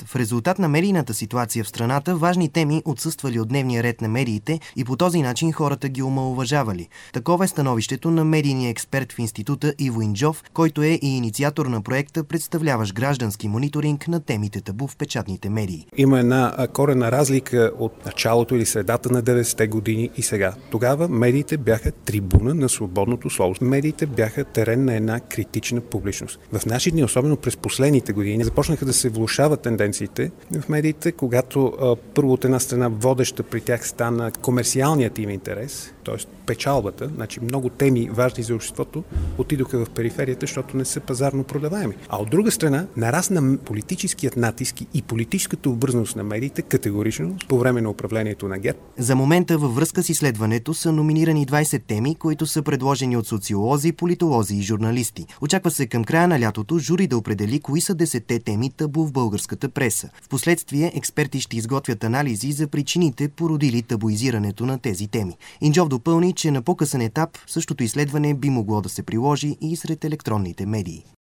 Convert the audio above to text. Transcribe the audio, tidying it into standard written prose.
В резултат на медийната ситуация в страната, важни теми отсъствали от дневния ред на медиите и по този начин хората ги омаловажавали. Такова е становището на медийния експерт в института Иво Инджов, който е и инициатор на проекта, представляващ граждански мониторинг на темите табу в печатните медии. Има една коренна разлика от началото или средата на 90-те години и сега. Тогава медиите бяха трибуна на свободното слово. Медиите бяха терен на една критична публичност. В наши дни, особено през последните години, започнаха да се влошават тенденциите в медиите, когато първо от една страна водеща при тях стана комерциалният им интерес, т.е. печалбата, значи много теми важни за обществото отидоха в периферията, защото не са пазарно продаваеми. А от друга страна нарасна политическият натиск и политическата обвързаност на медиите категорично по време на управлението на ГЕРБ. За момента във връзка с изследването са номинирани 20 теми, които са предложени от социолози, политолози и журналисти. Очаква се към края на лятото жури да определи кои са 10-те теми табу в българската преса. Впоследствие експерти ще изготвят анализи за причините, породили табуизирането на тези теми. Инджов допълни, че на по-късен етап същото изследване би могло да се приложи и сред електронните медии.